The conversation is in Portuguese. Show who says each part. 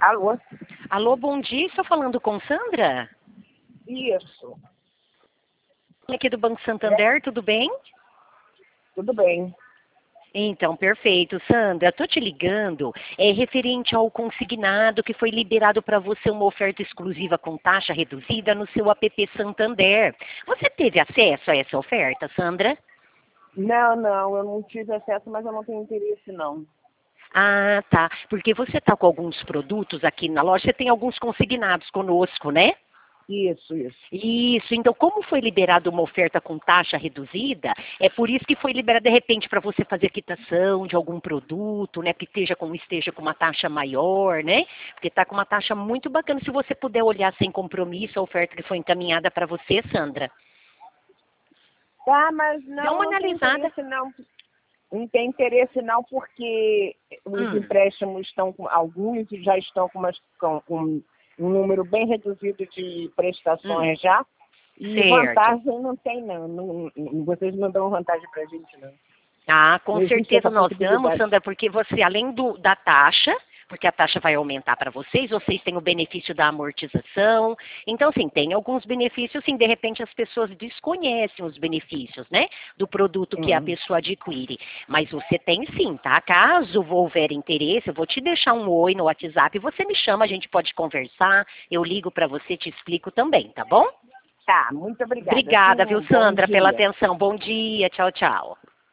Speaker 1: Alô?
Speaker 2: Alô, bom dia. Estou falando com Sandra?
Speaker 1: Isso.
Speaker 2: Aqui do Banco Santander, tudo bem?
Speaker 1: Tudo bem.
Speaker 2: Então, perfeito. Sandra, estou te ligando referente ao consignado que foi liberado para você uma oferta exclusiva com taxa reduzida no seu app Santander. Você teve acesso a essa oferta, Sandra?
Speaker 1: Não, eu não tive acesso, mas eu não tenho interesse, não.
Speaker 2: Ah, tá. Porque você está com alguns produtos aqui na loja, você tem alguns consignados conosco, né?
Speaker 1: Isso.
Speaker 2: Isso, então como foi liberada uma oferta com taxa reduzida, é por isso que foi liberada de repente para você fazer quitação de algum produto, né, que esteja com uma taxa maior, né? Porque está com uma taxa muito bacana, se você puder olhar sem compromisso a oferta que foi encaminhada para você, Sandra.
Speaker 1: Tá, mas
Speaker 2: Dá uma
Speaker 1: não tem
Speaker 2: analisada.
Speaker 1: interesse, não. Não tem interesse, não, porque os empréstimos estão com... Alguns já estão com um número bem reduzido de prestações já. E
Speaker 2: Certo.
Speaker 1: vantagem não tem, não. Vocês não dão vantagem pra gente, não.
Speaker 2: Ah, com
Speaker 1: Não existe
Speaker 2: certeza
Speaker 1: essa
Speaker 2: nós damos,
Speaker 1: possibilidade.
Speaker 2: Sandra, porque você, além da taxa, porque a taxa vai aumentar para vocês têm o benefício da amortização. Então, assim, tem alguns benefícios, sim, de repente as pessoas desconhecem os benefícios, né, do produto que a pessoa adquire. Mas você tem sim, tá? Caso houver interesse, eu vou te deixar um oi no WhatsApp, você me chama, a gente pode conversar, eu ligo para você, te explico também, tá bom?
Speaker 1: Tá, muito obrigada.
Speaker 2: Obrigada, viu,
Speaker 1: Bom
Speaker 2: Sandra, pela
Speaker 1: dia.
Speaker 2: atenção. Bom dia, tchau, tchau.